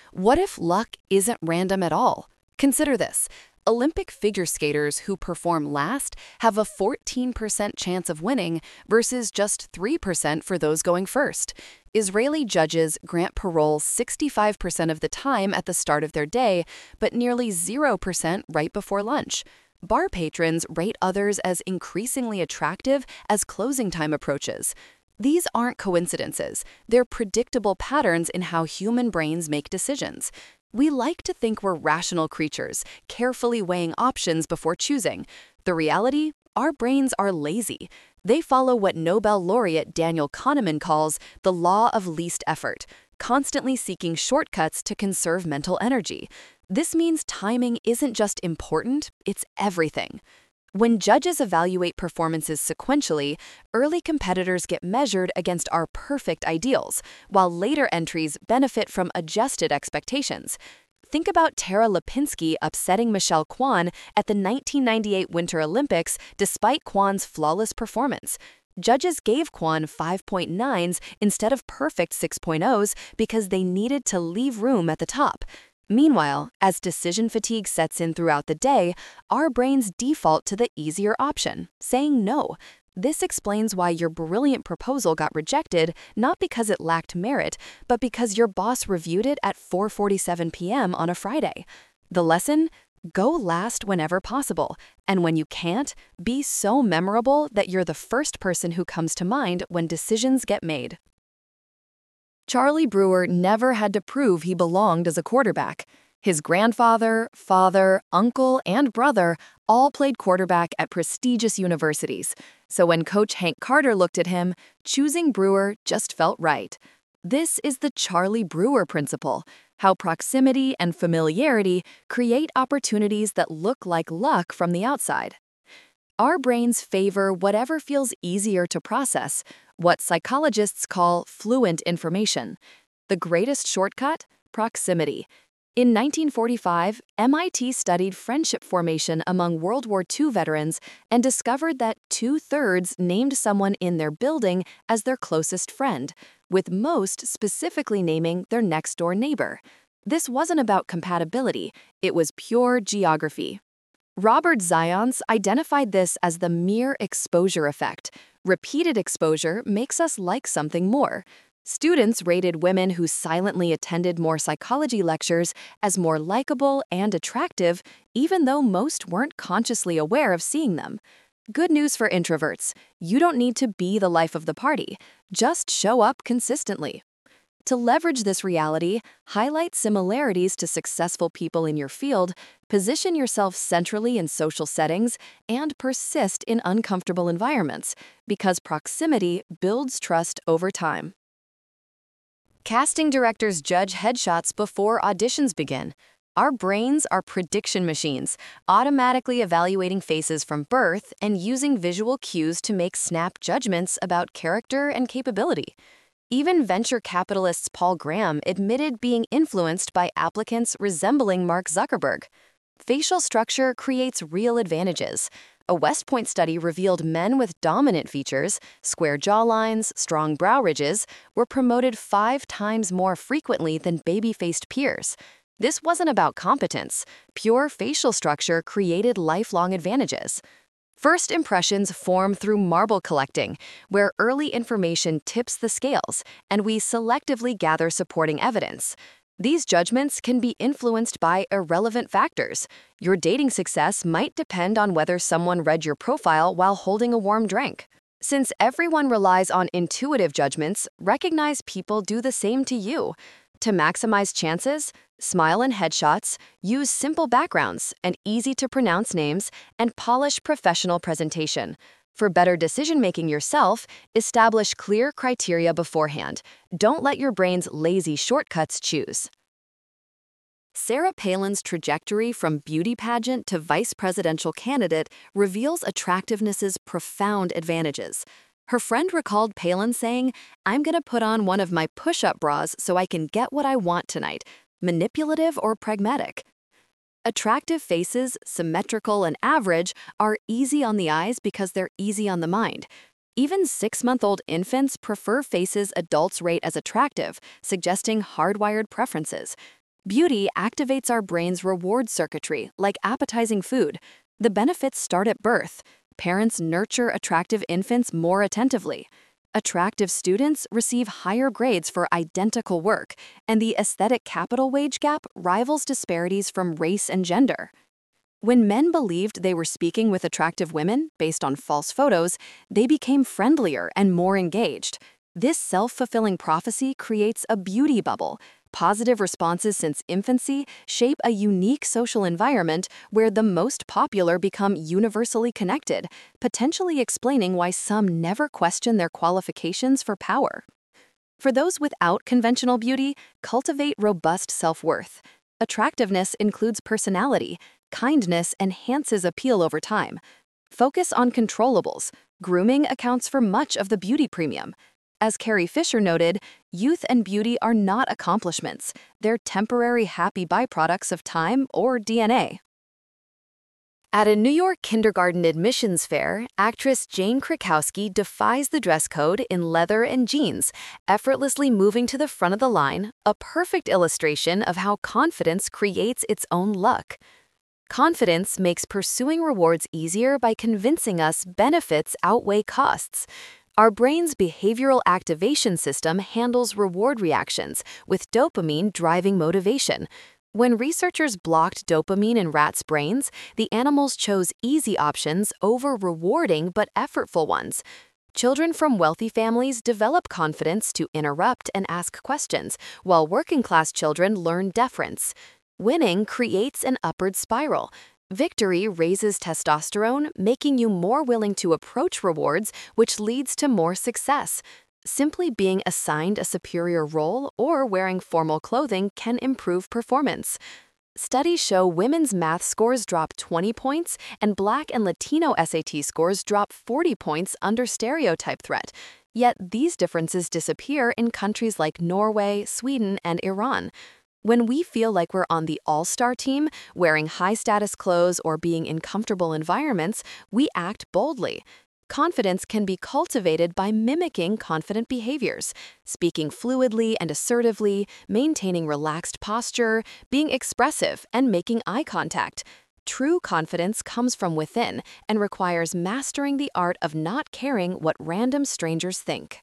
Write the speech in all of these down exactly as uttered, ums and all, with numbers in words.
What if luck isn't random at all? Consider this. Olympic figure skaters who perform last have a fourteen percent chance of winning versus just three percent for those going first. Israeli judges grant parole sixty-five percent of the time at the start of their day, but nearly zero percent right before lunch. Bar patrons rate others as increasingly attractive as closing time approaches. These aren't coincidences. They're predictable patterns in how human brains make decisions. We like to think we're rational creatures, carefully weighing options before choosing. The reality? Our brains are lazy. They follow what Nobel laureate Daniel Kahneman calls the law of least effort, constantly seeking shortcuts to conserve mental energy. This means timing isn't just important, it's everything. When judges evaluate performances sequentially, early competitors get measured against our perfect ideals, while later entries benefit from adjusted expectations. Think about Tara Lipinski upsetting Michelle Kwan at the nineteen ninety-eight Winter Olympics despite Kwan's flawless performance. Judges gave Kwan five point nines instead of perfect six point ohs because they needed to leave room at the top. Meanwhile, as decision fatigue sets in throughout the day, our brains default to the easier option, saying no. This explains why your brilliant proposal got rejected, not because it lacked merit, but because your boss reviewed it at four forty-seven p m on a Friday. The lesson? Go last whenever possible, and when you can't, be so memorable that you're the first person who comes to mind when decisions get made. Charlie Brewer never had to prove he belonged as a quarterback. His grandfather, father, uncle, and brother all played quarterback at prestigious universities. So when Coach Hank Carter looked at him, choosing Brewer just felt right. This is the Charlie Brewer principle, how proximity and familiarity create opportunities that look like luck from the outside. Our brains favor whatever feels easier to process, what psychologists call fluent information. The greatest shortcut? Proximity. In nineteen forty-five, M I T studied friendship formation among World War Two veterans and discovered that two-thirds named someone in their building as their closest friend, with most specifically naming their next-door neighbor. This wasn't about compatibility, it was pure geography. Robert Zions identified this as the mere exposure effect. Repeated exposure makes us like something more. Students rated women who silently attended more psychology lectures as more likable and attractive, even though most weren't consciously aware of seeing them. Good news for introverts. You don't need to be the life of the party. Just show up consistently. To leverage this reality, highlight similarities to successful people in your field, position yourself centrally in social settings, and persist in uncomfortable environments, because proximity builds trust over time. Casting directors judge headshots before auditions begin. Our brains are prediction machines, automatically evaluating faces from birth and using visual cues to make snap judgments about character and capability. Even venture capitalists Paul Graham admitted being influenced by applicants resembling Mark Zuckerberg. Facial structure creates real advantages. A West Point study revealed men with dominant features, square jawlines, strong brow ridges, were promoted five times more frequently than baby-faced peers. This wasn't about competence. Pure facial structure created lifelong advantages. First impressions form through marble collecting, where early information tips the scales, and we selectively gather supporting evidence. These judgments can be influenced by irrelevant factors. Your dating success might depend on whether someone read your profile while holding a warm drink. Since everyone relies on intuitive judgments, recognize people do the same to you. To maximize chances, smile in headshots, use simple backgrounds and easy-to-pronounce names, and polish professional presentation. For better decision-making yourself, establish clear criteria beforehand. Don't let your brain's lazy shortcuts choose. Sarah Palin's trajectory from beauty pageant to vice presidential candidate reveals attractiveness's profound advantages. Her friend recalled Palin saying, "I'm gonna put on one of my push-up bras so I can get what I want tonight." Manipulative or pragmatic? Attractive faces, symmetrical and average, are easy on the eyes because they're easy on the mind. Even six-month-old infants prefer faces adults rate as attractive, suggesting hardwired preferences. Beauty activates our brain's reward circuitry, like appetizing food. The benefits start at birth. Parents nurture attractive infants more attentively. Attractive students receive higher grades for identical work, and the aesthetic capital wage gap rivals disparities from race and gender. When men believed they were speaking with attractive women based on false photos, they became friendlier and more engaged. This self-fulfilling prophecy creates a beauty bubble. Positive responses since infancy shape a unique social environment where the most popular become universally connected, potentially explaining why some never question their qualifications for power. For those without conventional beauty, cultivate robust self-worth. Attractiveness includes personality. Kindness enhances appeal over time. Focus on controllables. Grooming accounts for much of the beauty premium. As Carrie Fisher noted, youth and beauty are not accomplishments. They're temporary happy byproducts of time or D N A. At a New York kindergarten admissions fair, actress Jane Krakowski defies the dress code in leather and jeans, effortlessly moving to the front of the line, a perfect illustration of how confidence creates its own luck. Confidence makes pursuing rewards easier by convincing us benefits outweigh costs. Our brain's behavioral activation system handles reward reactions, with dopamine driving motivation. When researchers blocked dopamine in rats' brains, the animals chose easy options over rewarding but effortful ones. Children from wealthy families develop confidence to interrupt and ask questions, while working-class children learn deference. Winning creates an upward spiral. Victory raises testosterone, making you more willing to approach rewards, which leads to more success. Simply being assigned a superior role or wearing formal clothing can improve performance. Studies show women's math scores drop twenty points and Black and Latino S A T scores drop forty points under stereotype threat. Yet these differences disappear in countries like Norway, Sweden, and Iran. When we feel like we're on the all-star team, wearing high-status clothes or being in comfortable environments, we act boldly. Confidence can be cultivated by mimicking confident behaviors, speaking fluidly and assertively, maintaining relaxed posture, being expressive, and making eye contact. True confidence comes from within and requires mastering the art of not caring what random strangers think.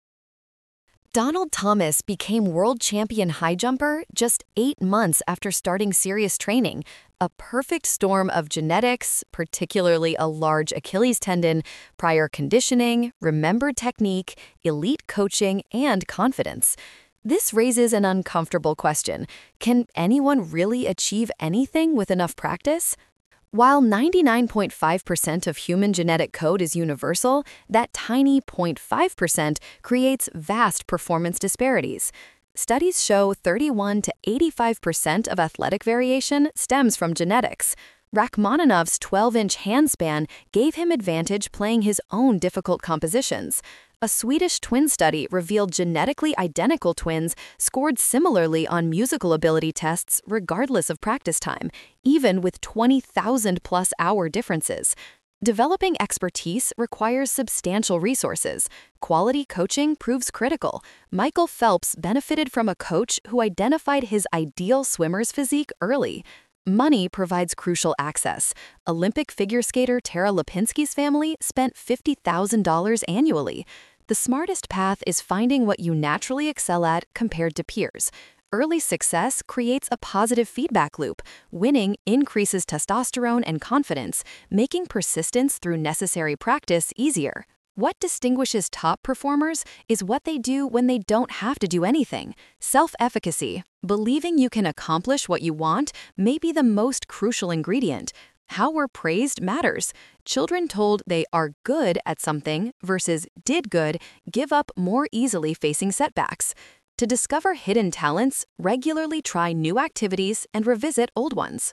Donald Thomas became world champion high jumper just eight months after starting serious training, a perfect storm of genetics, particularly a large Achilles tendon, prior conditioning, remembered technique, elite coaching, and confidence. This raises an uncomfortable question. Can anyone really achieve anything with enough practice? While ninety-nine point five percent of human genetic code is universal, that tiny zero point five percent creates vast performance disparities. Studies show thirty-one to eighty-five percent of athletic variation stems from genetics. Rachmaninoff's twelve-inch handspan gave him advantage playing his own difficult compositions. A Swedish twin study revealed genetically identical twins scored similarly on musical ability tests regardless of practice time, even with twenty thousand plus hour differences. Developing expertise requires substantial resources. Quality coaching proves critical. Michael Phelps benefited from a coach who identified his ideal swimmer's physique early. Money provides crucial access. Olympic figure skater Tara Lipinski's family spent fifty thousand dollars annually. The smartest path is finding what you naturally excel at compared to peers. Early success creates a positive feedback loop. Winning increases testosterone and confidence, making persistence through necessary practice easier. What distinguishes top performers is what they do when they don't have to do anything. Self-efficacy, believing you can accomplish what you want, may be the most crucial ingredient. How we're praised matters. Children told they are good at something versus did good give up more easily facing setbacks. To discover hidden talents, regularly try new activities and revisit old ones.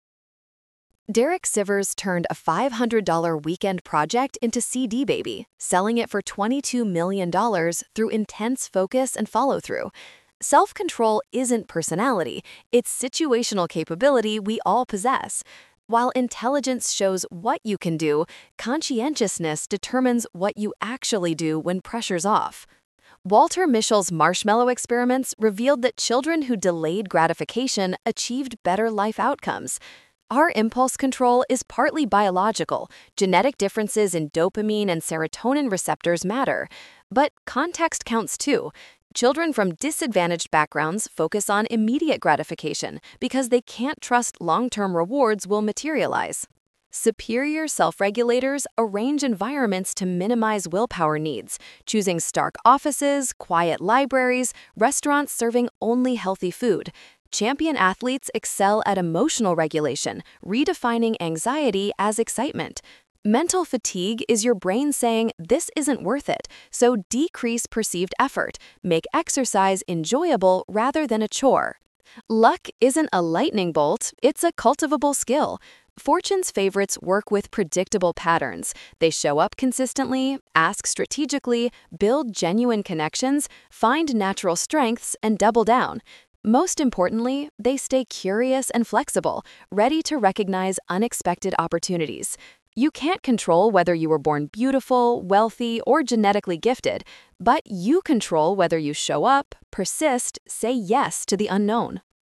Derek Sivers turned a five hundred dollar weekend project into C D Baby, selling it for twenty-two million dollars through intense focus and follow-through. Self-control isn't personality, it's situational capability we all possess. While intelligence shows what you can do, conscientiousness determines what you actually do when pressure's off. Walter Mischel's marshmallow experiments revealed that children who delayed gratification achieved better life outcomes. Our impulse control is partly biological. Genetic differences in dopamine and serotonin receptors matter. But context counts too. Children from disadvantaged backgrounds focus on immediate gratification because they can't trust long-term rewards will materialize. Superior self-regulators arrange environments to minimize willpower needs, choosing stark offices, quiet libraries, restaurants serving only healthy food. Champion athletes excel at emotional regulation, redefining anxiety as excitement. Mental fatigue is your brain saying, "This isn't worth it," so decrease perceived effort, make exercise enjoyable rather than a chore. Luck isn't a lightning bolt, it's a cultivable skill. Fortune's favorites work with predictable patterns. They show up consistently, ask strategically, build genuine connections, find natural strengths, and double down. Most importantly, they stay curious and flexible, ready to recognize unexpected opportunities. You can't control whether you were born beautiful, wealthy, or genetically gifted, but you control whether you show up, persist, say yes to the unknown.